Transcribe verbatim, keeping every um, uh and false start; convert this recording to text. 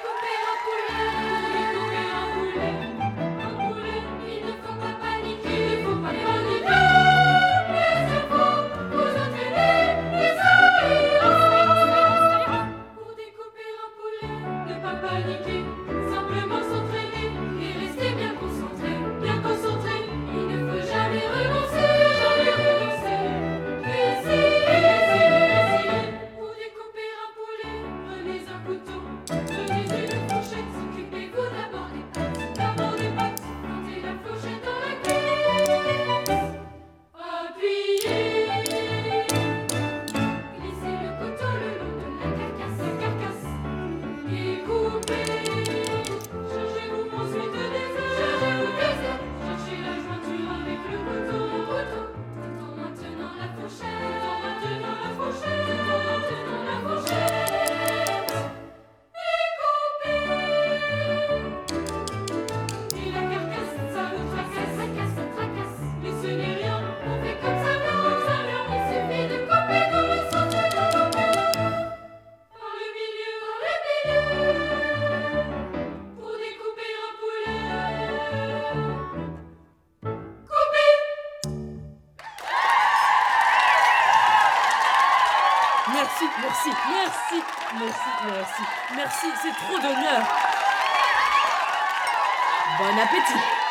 découper un poulet, pour découper un poulet, un poulet, il ne faut pas paniquer, il ne faut pas paniquer. Mais il faut vous entraîner, et ça ira, ça ira. Pour découper un poulet, ne pas paniquer, simplement s'entraîner et rester bien concentré, bien concentré. Il ne faut jamais renoncer, jamais renoncer. Essayez, essayez, essayez. Pour découper un poulet, prenez un couteau, prenez une fourchette, occupez-vous d'abord des pattes, d'abord des pattes, mettez la fourchette dans la caisse, appuyez, glissez le couteau le long de la carcasse, la carcasse, et coupez, cherchez-vous ensuite des ailes, cherchez-vous des ailes, cherchez la jointure avec le couteau, le couteau, tout en maintenant la fourchette, tout en maintenant la fourchette, tout en maintenant la fourchette, et coupez. Et la carcasse, ça vous tracasse, ça casse, ça tracasse, mais ce n'est rien, on fait comme ça vient, comme ça vient, il suffit de couper dans le sens de la longueur, par le milieu, par le milieu, pour découper un poulet. Couper. Merci, merci, merci, merci, merci, merci, c'est trop d'honneur. Bon appétit.